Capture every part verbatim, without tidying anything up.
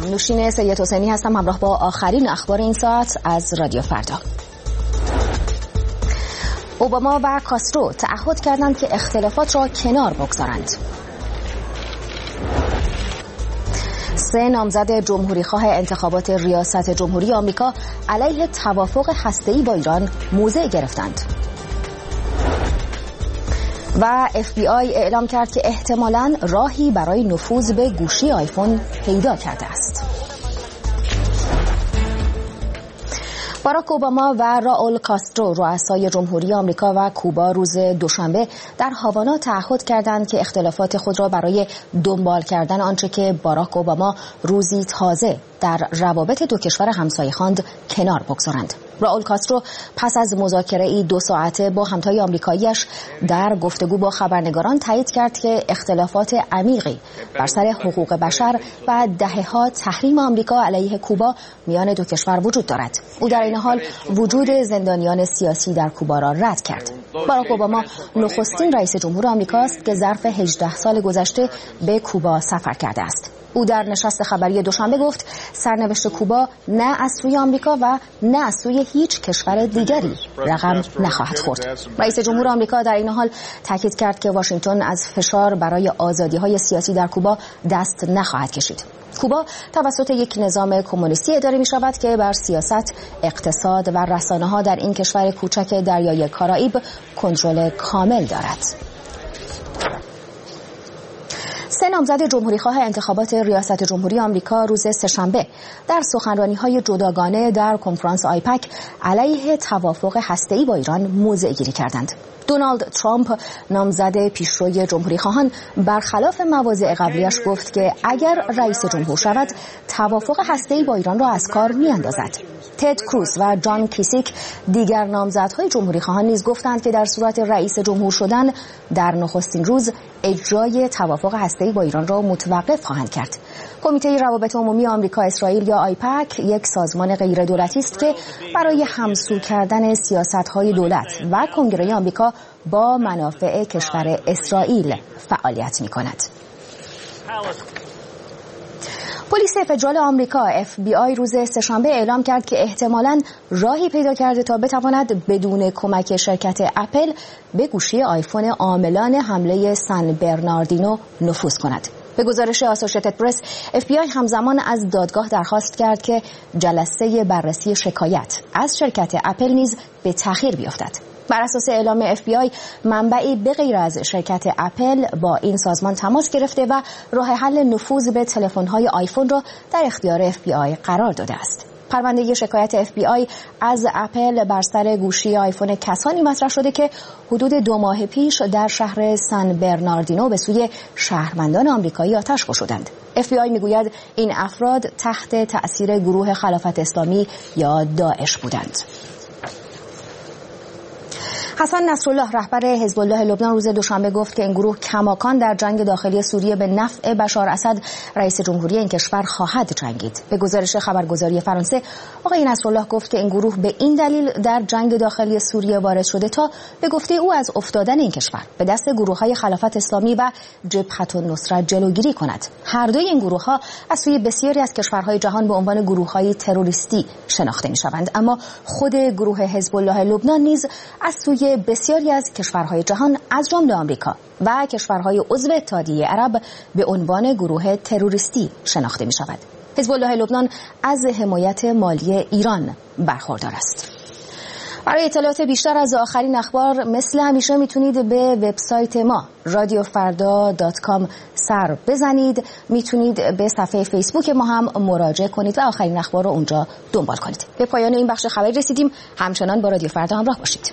سلام، نوشین سید حسینی هستم همراه با آخرین اخبار این ساعت از رادیو فردا. اوباما و کاسترو تعهد کردند که اختلافات را کنار بگذارند. سه نامزد جمهوریخواه انتخابات ریاست جمهوری آمریکا علیه توافق هسته‌ای با ایران موضع گرفتند. و اف بی آی اعلام کرد که احتمالاً راهی برای نفوذ به گوشی آیفون پیدا کرده است. باراک اوباما و راول کاسترو رؤسای جمهوری آمریکا و کوبا روز دوشنبه در هاوانا تعهد کردند که اختلافات خود را برای دنبال کردن آنچه که باراک اوباما روزی تازه در روابط دو کشور همسایه خواند کنار بگذارند. راول کاسترو پس از مذاکره‌ای دو ساعته با همتای آمریکاییش در گفتگو با خبرنگاران تایید کرد که اختلافات عمیقی بر سر حقوق بشر و دهه‌ها تحریم آمریکا علیه کوبا میان دو کشور وجود دارد. او در این حال وجود زندانیان سیاسی در کوبا را رد کرد. باراک اوباما نخستین رئیس جمهور آمریکاست که ظرف هجده سال گذشته به کوبا سفر کرده است. او در نشست خبری دوشنبه گفت سرنوشت کوبا نه از سوی آمریکا و نه از سوی هیچ کشور دیگری رقم نخواهد خورد. رئیس جمهور آمریکا در این حال تاکید کرد که واشنگتن از فشار برای آزادی‌های سیاسی در کوبا دست نخواهد کشید. کوبا توسط یک نظام کمونیستی اداره می شود که بر سیاست، اقتصاد و رسانه‌ها در این کشور کوچک دریای کارائیب کنترل کامل دارد. سه نامزد جمهوریخواه انتخابات ریاست جمهوری آمریکا روز سه‌شنبه در سخنرانی‌های جداگانه در کنفرانس آیپک علیه توافق هسته‌ای با ایران موضع گیری کردند. دونالد ترامپ نامزد پیشروی جمهوریخواهان برخلاف مواضع قبلیش گفت که اگر رئیس جمهور شود توافق هسته‌ای با ایران را از کار می‌اندازد. تد کروز و جان کیسیک دیگر نامزدهای جمهوریخواهان نیز گفتند که در صورت رئیس جمهور شدن در نخستین روز اجرای توافق هسته‌ای با ایران را متوقف خواهند کرد. کمیته روابط عمومی آمریکا اسرائیل یا آیپک یک سازمان غیر دولتی است که برای همسو کردن سیاست‌های دولت و کنگره آمریکا با منافع کشور اسرائیل فعالیت می‌کند. پلیس فدرال آمریکا اف بی آی روز سه‌شنبه اعلام کرد که احتمالاً راهی پیدا کرده تا بتواند بدون کمک شرکت اپل به گوشی آیفون عاملان حمله سن برناردینو نفوذ کند. به گزارش آسوشیتد پرس، اف بی آی همزمان از دادگاه درخواست کرد که جلسه بررسی شکایت از شرکت اپل نیز به تأخیر بیفتد. بر اساس اعلام اف بی آی، منبعی به غیر از شرکت اپل با این سازمان تماس گرفته و راه حل نفوذ به تلفن‌های آیفون را در اختیار اف بی آی قرار داده است. پرونده شکایت اف بی آی از اپل بر سر گوشی آیفون کسانی مطرح شده که حدود دو ماه پیش در شهر سن برناردینو به سوی شهروندان آمریکایی آتش گشودند. اف بی آی میگوید این افراد تحت تأثیر گروه خلافت اسلامی یا داعش بودند. حسن نصرالله رهبر حزب الله لبنان روز دوشنبه گفت که این گروه کماکان در جنگ داخلی سوریه به نفع بشار اسد رئیس جمهوری این کشور خواهد جنگید. به گزارش خبرگزاری فرانسه، آقای نصرالله گفت که این گروه به این دلیل در جنگ داخلی سوریه وارد شده تا به گفته او از افتادن این کشور به دست گروه‌های خلافت اسلامی و جبهة النصرة جلوگیری کند. هر دوی این گروه‌ها از سوی بسیاری از کشورهای جهان به عنوان گروه‌های تروریستی شناخته می‌شوند، اما خود گروه حزب الله لبنان نیز از سوی بسیاری از کشورهای جهان از جمله آمریکا و کشورهای عضو اتحادیه عرب به عنوان گروه تروریستی شناخته می شود. حزب الله لبنان از حمایت مالی ایران برخوردار است. برای اطلاعات بیشتر از آخرین اخبار مثل همیشه میتونید به وبسایت ما رادیو فردا دات کام سر بزنید. میتونید به صفحه فیسبوک ما هم مراجعه کنید و آخرین اخبار رو اونجا دنبال کنید. به پایان این بخش خبری رسیدیم. همچنان با رادیو فردا همراه باشید.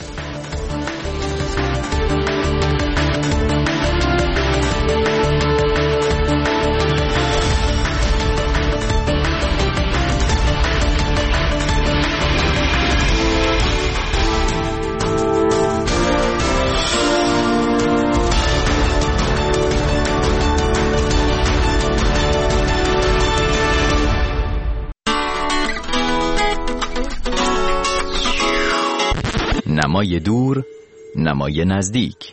نمای دور، نمای نزدیک.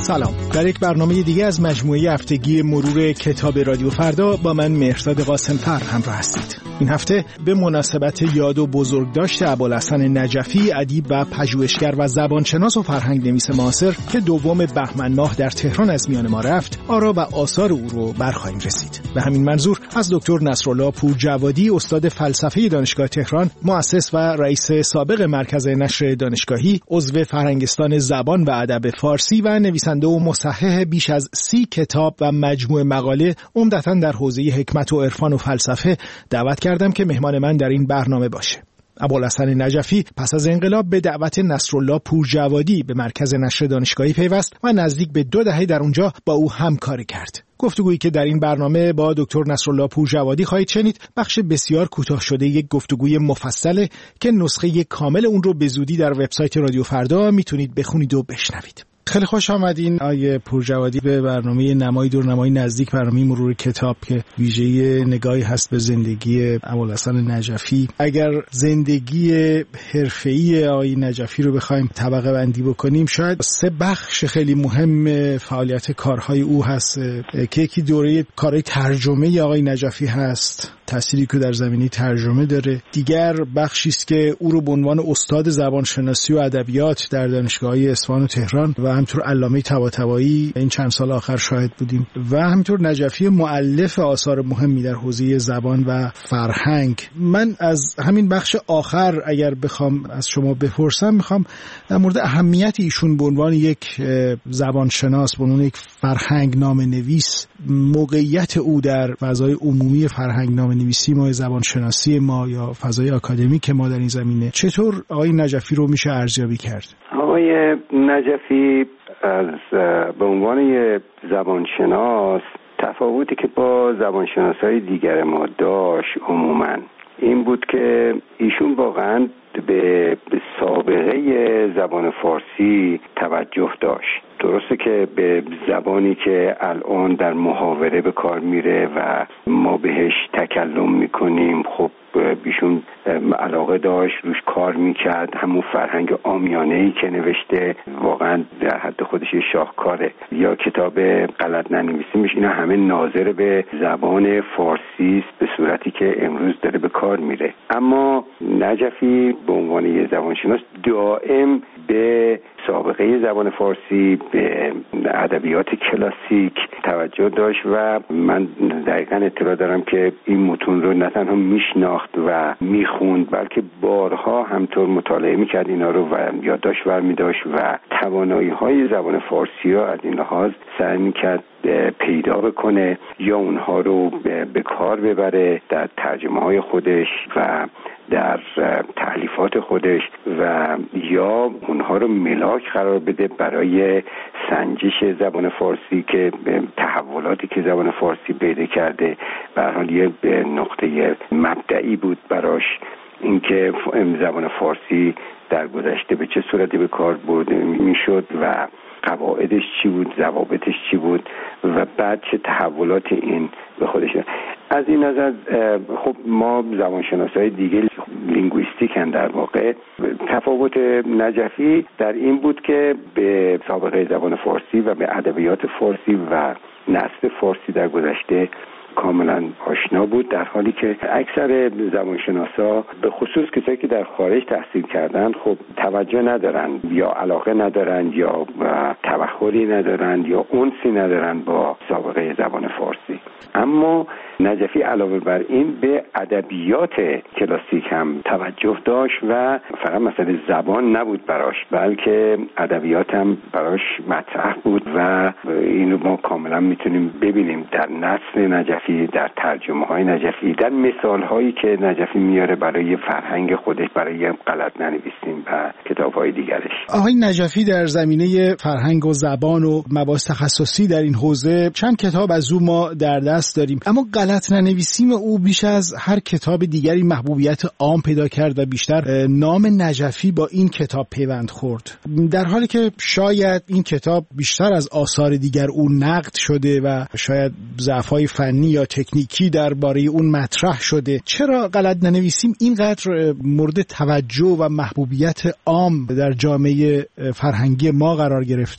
سلام. در یک برنامه دیگه از مجموعه هفتگی مرور کتاب رادیو فردا با من مهرداد قاسم‌فر همراه هستید. این هفته به مناسبت یاد و بزرگداشت ابوالحسن نجفی، ادیب و پژوهشگر و زبانشناس و فرهنگ نویس معاصر که دوم بهمن ماه در تهران از میان ما رفت، آرا و آثار او رو برخواهیم رسید. به همین منظور از دکتر نصرالله پورجوادی، استاد فلسفه دانشگاه تهران، مؤسس و رئیس سابق مرکز نشر دانشگاهی، عضو فرهنگستان زبان و ادب فارسی و نویسنده و مصحح بیش از سی کتاب و مجموعه مقاله عمدتاً در حوزه حکمت و عرفان و فلسفه دعوت کردم که مهمان من در این برنامه باشه. ابوالحسن نجفی پس از انقلاب به دعوت نصرالله پورجوادی به مرکز نشر دانشگاهی پیوست و نزدیک به دو دهه در اونجا با او همکاری کرد. گفتگویی که در این برنامه با دکتر نصرالله پورجوادی خواهید شنید بخش بسیار کوتاه شده یک گفتگوی مفصله که نسخه کامل اون رو به زودی در وبسایت رادیو فردا میتونید بخونید و بشنوید. خیلی خوش آمدین آقای پورجوادی به برنامه نمای دور نمای نزدیک، برنامه مرور کتاب که ویژه نگاهی هست به زندگی ابوالحسن نجفی. اگر زندگی حرفه‌ای آقای نجفی رو بخوایم طبقه بندی بکنیم، شاید سه بخش خیلی مهم فعالیت کارهای او هست که یکی دوره کارهای ترجمه آقای نجفی هست، تأثیری که در زمینه ترجمه داره. دیگر بخشی است که او رو به عنوان استاد زبانشناسی و ادبیات در دانشگاه‌های اصفهان و تهران و همینطور علامه طباطبایی این چند سال آخر شاهد بودیم، و همینطور نجفی مؤلف آثار مهمی در حوزه زبان و فرهنگ. من از همین بخش آخر اگر بخوام از شما بپرسم، میخوام در مورد اهمیت ایشون به عنوان یک زبانشناس، به عنوان یک فرهنگ نامه نویس، موقعیت او در فضای عمومی فرهنگ نامه نویسی ما، زبانشناسی ما یا فضای آکادمیک ما در این زمینه، چطور آقای نجفی رو میشه ارزیابی کرد؟ آقای نجفی از به عنوان یه زبانشناس تفاوتی که با زبانشناسای دیگر ما داشت عموما این بود که ایشون واقعا به سابقه زبان فارسی توجه داشت. درسته که به زبانی که الان در محاوره به کار میره و ما بهش تکلم میکنیم، خب بیشون علاقه داشت، روش کار میکرد. همون فرهنگ عامیانه‌ای که نوشته واقعا در حد خودش شاهکاره. یا کتاب غلط ننویسیمش، اینا همه ناظر به زبان فارسی است به صورتی که امروز داره به کار میره. اما نجفی به عنوان یه زبانشناس دائم به سابقه زبان فارسی، به ادبیات کلاسیک توجه داشت و من دقیقاً اطلاع دارم که این متون رو نه تنها میشناخت و میخوند، بلکه بارها همطور مطالعه میکرد اینا رو و یادداشت برمی داشت و توانایی های زبان فارسی رو از این لحاظ سعی میکرد پیدا بکنه یا اونها رو به کار ببره در ترجمه های خودش و در تألیفات خودش و یا اونها رو ملاک قرار بده برای سنجش زبان فارسی که تحولاتی که زبان فارسی پیدا کرده به هر حال یه نقطه مبدئی بود براش، اینکه زبان فارسی در گذشته به چه صورتی به کار برده میشد و قواعدش چی بود، ضوابطش چی بود و بعد چه تحولات این به خودش. از این نظر خب ما زبانشناسای دیگه لینگویستیکن، در واقع تفاوت نجفی در این بود که به سابقه زبان فارسی و به ادبیات فارسی و نسل فارسی در گذشته کاملا آشنا بود، در حالی که اکثر زبانشناسا به خصوص کسایی که در خارج تحصیل کردن خب توجه ندارن یا علاقه ندارن یا تبحری ندارن یا انسی ندارن با سابقه زبان فارسی. اما نجفی علاوه بر این به ادبیات کلاسیک هم توجه داشت و فقط مسئله زبان نبود براش، بلکه ادبیات هم براش مطرح بود و اینو ما کاملا میتونیم ببینیم در نسل نجفی، در ترجمه های نجفی، در مثال هایی که نجفی میاره برای فرهنگ خودش، برای غلط ننویسیم و کتاب های دیگرش. آقای نجفی در زمینه فرهنگ و زبان و مباحث تخصصی در این حوزه چند کتاب از او ما در دست داریم، اما غلط ننویسیم او بیش از هر کتاب دیگری محبوبیت عام پیدا کرد و بیشتر نام نجفی با این کتاب پیوند خورد، در حالی که شاید این کتاب بیشتر از آثار دیگر او نقد شده و شاید ضعف‌های فنی یا تکنیکی درباره اون مطرح شده. چرا غلط ننویسیم اینقدر مورد توجه و محبوبیت عام در جامعه فرهنگی ما قرار گرفت؟ کتاب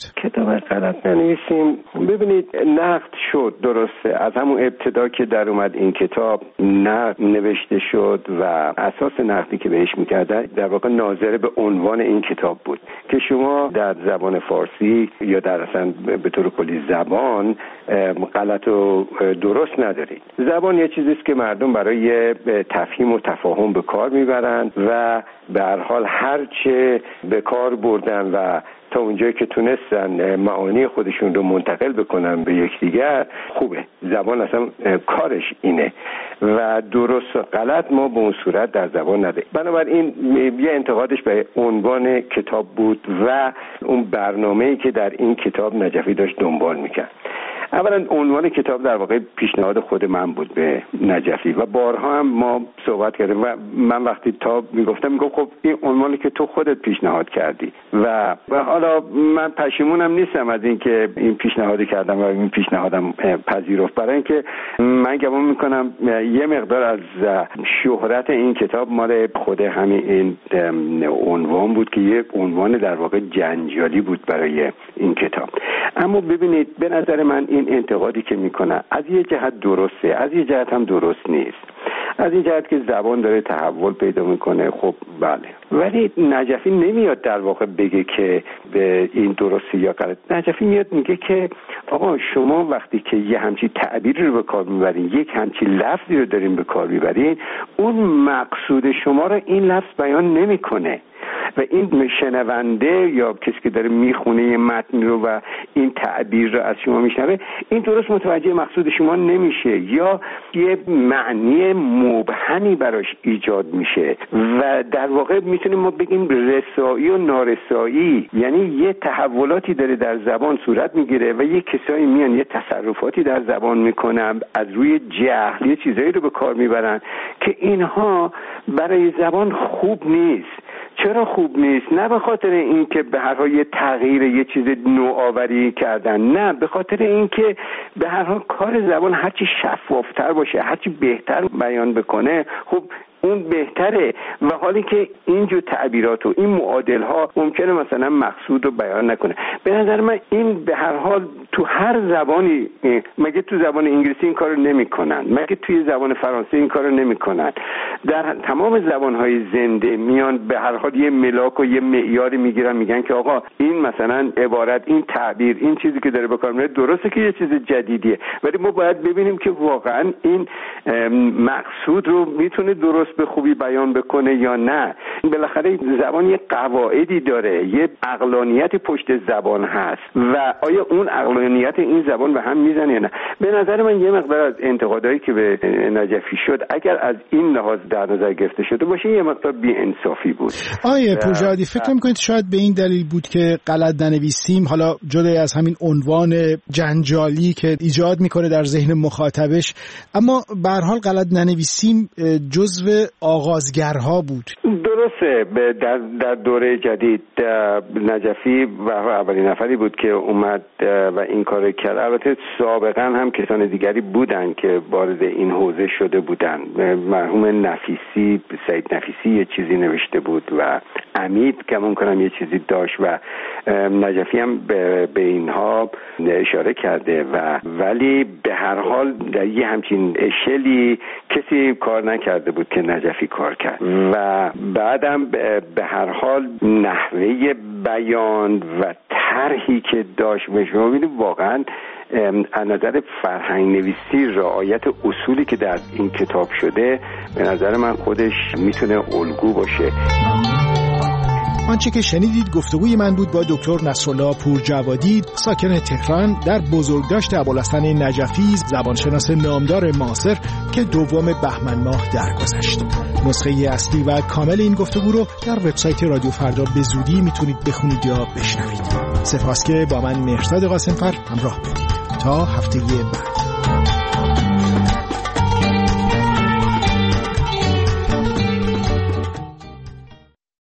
برنامه غلط ننویسیم. ببینید نقد شد، درسته، از همون ابتدا که در اومد این کتاب نقد نوشته شد و اساس نقدی که بهش میکردن در واقع ناظر به عنوان این کتاب بود که شما در زبان فارسی یا در اصلا به طور کلی زبان غلط و درست ندارید. زبان یه چیزیست که مردم برای تفهیم و تفاهم به کار میبرن و به هر حال هر چه به کار بردن و تا اونجایی که تونستن معانی خودشون رو منتقل بکنن به یکدیگر خوبه. زبان اصلا کارش اینه و درست و غلط ما به اون صورت در زبان نداریم. بنابراین یه انتقادش به عنوان کتاب بود و اون برنامه‌ای که در این کتاب نجفی داشت دنبال میکرد. اولا عنوان کتاب در واقع پیشنهاد خود من بود به نجفی و بارها هم ما صحبت کردیم و من وقتی تا میگفتم میگفت خب این عنوانی که تو خودت پیشنهاد کردی و و حالا من پشیمونم نیستم از اینکه این پیشنهادی کردم و این پیشنهادم پذیرفت، برای اینکه من گمان میکنم یه مقدار از شهرت این کتاب مال خود همین این عنوان بود که یه عنوان در واقع جنجالی بود برای این کتاب. اما ببینید به نظر من این انتقادی که میکنه از یه جهت درسته، از یه جهت هم درست نیست. از این جهت که زبان داره تحول پیدا میکنه، خب بله، ولی نجفی نمیاد در واقع بگه که به این درسته یا غلط. نجفی میاد میگه که آقا شما وقتی که یه همچی تعبیری رو به کار میبرین، یک همچی لفظی رو دارین به کار میبرین، اون مقصود شما رو این لفظ بیان نمیکنه و این شنونده یا کسی که داره میخونه یه متن رو و این تعبیر رو از شما میشنوه، این درست متوجه مقصود شما نمیشه یا یه معنی مبهمی براش ایجاد میشه و در واقع میتونیم ما بگیم رسایی و نارسایی، یعنی یه تحولاتی داره در زبان صورت میگیره و یه کسایی میان یه تصرفاتی در زبان میکنن از روی جهل، یه چیزایی رو به کار میبرن که اینها برای زبان خوب نیست. چرا خوب نیست؟ نه به خاطر اینکه به هر حال یه تغییر یه چیز نوآوری کردن، نه، به خاطر اینکه به هر حال کار زبان هرچی شفافتر باشه، هرچی بهتر بیان بکنه، خب اون بهتره. و حالی که اینجور تعبیرات و این معادل ها ممکنه مثلا مقصود رو بیان نکنه. به نظر من این به هر حال تو هر زبانی، مگه تو زبان انگلیسی این کارو نمیکنن؟ مگه توی زبان فرانسه این کارو نمیکنن؟ در تمام زبانهای زنده میان به هر حال یه ملاک و یه معیاری میگیرن، میگن که آقا این مثلا عبارت، این تعبیر، این چیزی که داره به کار میبره درسته که یه چیز جدیدیه، ولی ما باید ببینیم که واقعا این مقصود رو میتونه درست به خوبی بیان بکنه یا نه. بالاخره زبان یه قواعدی داره، یه عقلانیت پشت زبان هست و آیا اون عقلانیت این زبان به هم میزنه یا نه؟ به نظر من یه مقدار از انتقادایی که به نجفی شد اگر از این لحاظ در نظر گرفته شده باشه یه مقدار بی‌انصافی بود. آیه پورژادی فکر نمی‌کنید شاید به این دلیل بود که غلط ننویسیم، حالا جدا از همین عنوان جنجالی که ایجاد میکنه در ذهن مخاطبش، اما به هر حال غلط ننویسیم جزو آغازگرها بود؟ درسته. در در دوره جدید نجفی و اولین نفری بود که اومد و این کار کرد. البته سابقا هم کسان دیگری بودن که وارد این حوزه شده بودن. مرحوم نفیسی، سید نفیسی یه چیزی نوشته بود و امید گمان کنم یه چیزی داشت و نجفی هم به, به اینها اشاره کرده و ولی به هر حال در یه همچین اشلی کسی کار نکرده بود که نجفی کار کرد و بعدم به هر حال نحوه بیان و طرحی که داشت و شما ببینید واقعا از نظر فرهنگ نویسی رعایت اصولی که در این کتاب شده به نظر من خودش میتونه الگو باشه. آنچه که شنیدید گفتگوی من بود با دکتر نصرالله پورجوادی، ساکن تهران، در بزرگداشت ابوالحسن نجفی، زبانشناس نامدار معاصر که دوم بهمن ماه درگذشت. نسخه اصلی و کامل این گفتگو رو در وبسایت رادیو فردا به زودی میتونید بخونید یا بشنوید. سپاس که با من مهرزاد قاسمفر همراه بودید. تا هفته بعد.